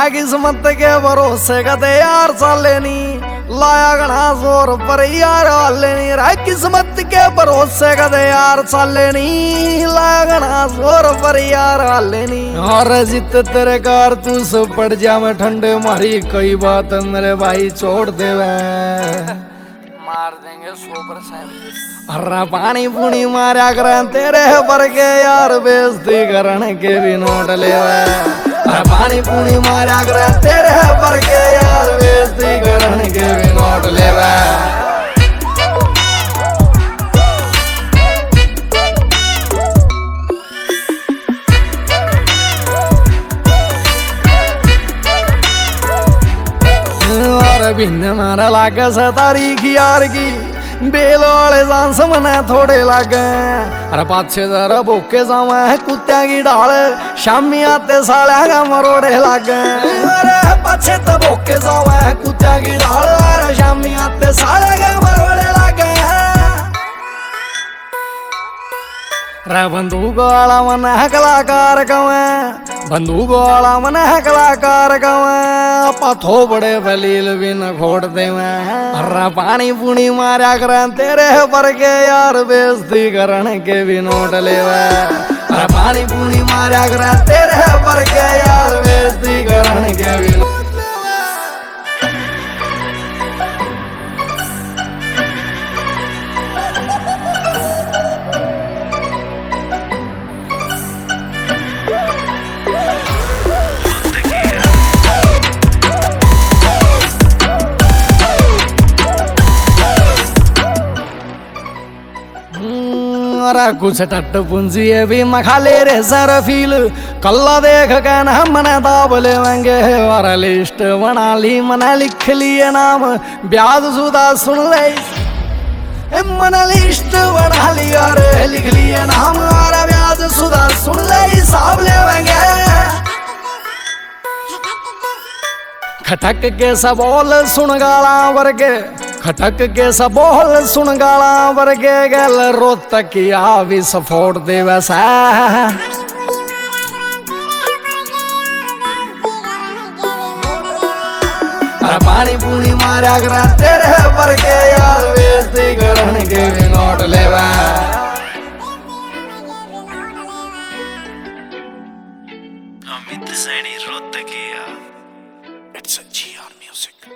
मैं किस्मत के भरोसे कदे यार साले नी लाया घना जोर पर यार हाले नी रे किस्मत के भरोसे कदे यार साले नी लाया घना जोर पर यार हाले नी। और जित तेरे कार तू सब पड़ जा मैं ठंडे मारी कई बात मेरे भाई छोड़ देवे मार देंगे 100%। अरे पानी पुनी मारा कर तेरे पर के यार बेइज्जती करने के भी नोट ले अरे पानी पुनी मारा कर तेरे पर के यार बेइज्जती करने के भी नोट ले भिन्न मारा लागे से तारीख यार की बेल वाले सांस मने थोड़े लागे। अरे पाछे जरा भूखे जावे कुत्तिया की डाल शामी आते साले का मरोड़े लागे। अरे पाछे तो भूखे जावे कुत्तिया की डाल अरे शामी आते साले का मरोड़े लागे। रे बंदूक वाला मन है कलाकार कवे बंदूक वाला मन है कलाकार कवे पथो बड़े बलील भी न खोड़ देवे। अरे पानी पुनी मारा कर तेरे पर के यार बेइज्जती करने के भी नोट लेवे। अरे पानी पुनी मारा कर तेरे पर के यार बेइज्जती करने के भी नोट कुछ टट पुंजी भी मखाले रे सर फील कल्ला देख के न मने दाब लेवेंगे। और लिस्ट बना ली मने लिख लिए नाम ब्याज सुदा सुन ले मन लिस्ट बना ली और लिख लिए नाम और ब्याज सुदा सुन ले हिसाब लेवेंगे। खटक के सब बोल सुन गाला वर्गे खटक के सब बोल सुन गाला वर्गे गल रोत किया भी सफोट दे वैसा। पानी पुनी मारा कर तेरे पर के यार बेइज्जती करने के भी नोट लेवा। अमित सैनी रोत किया। It's a GR Music.